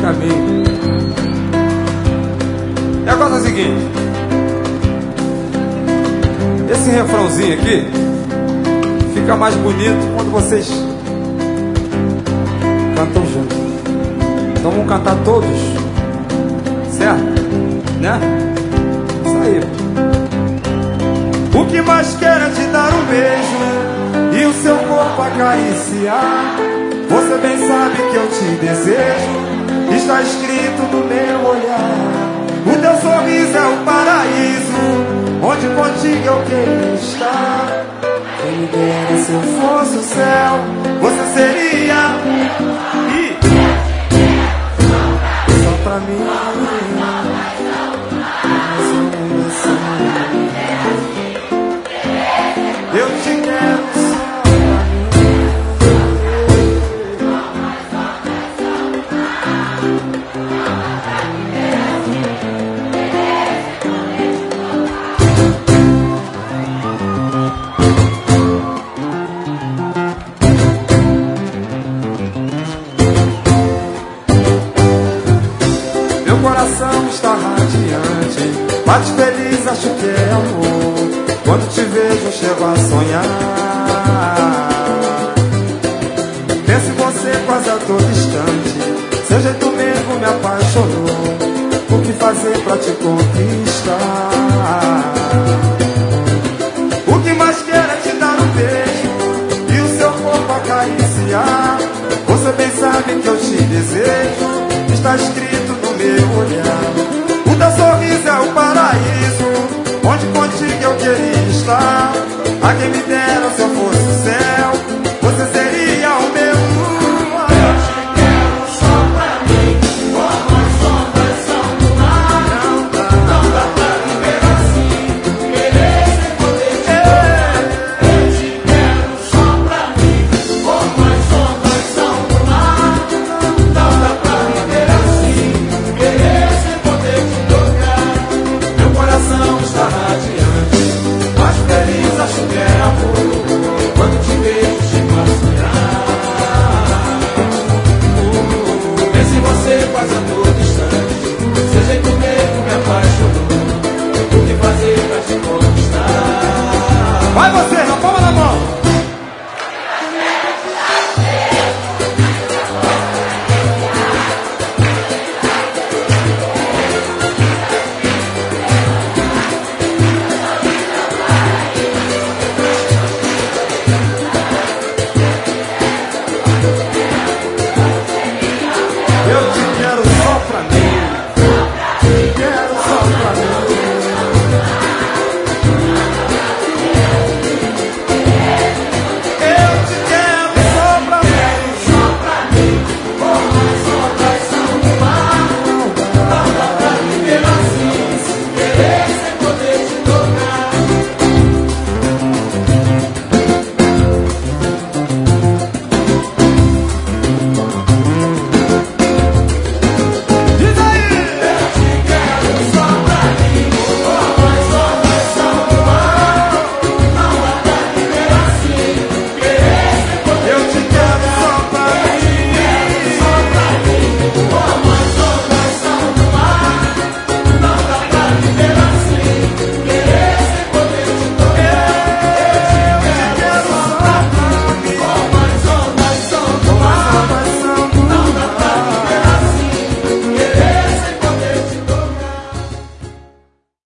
caminho. E agora é o seguinte, esse refrãozinho aqui fica mais bonito quando vocês cantam juntos. Então vamos cantar todos, certo? Né? Isso aí. O que mais quero é te dar um beijo e o seu corpo acariciar. Você bem sabe que eu te desejo, está escrito no meu olhar. O teu sorriso é o paraíso, onde contigo eu queria estar. Quem me dera se eu fosse o céu, você seria. E só pra mim, eu te quero só pra mim. Meu coração está radiante, bate feliz, acho que é amor. Quando te vejo eu chego a sonhar. Penso em você quase a todo instante, seu jeito mesmo me apaixonou. O que fazer pra te conquistar? O que mais quero é te dar um beijo e o seu corpo acariciar. Você bem sabe que eu te desejo, está escrito no meu olhar. O teu sorriso é o paraíso, onde contigo eu queria estar. A quem me dera se eu fosse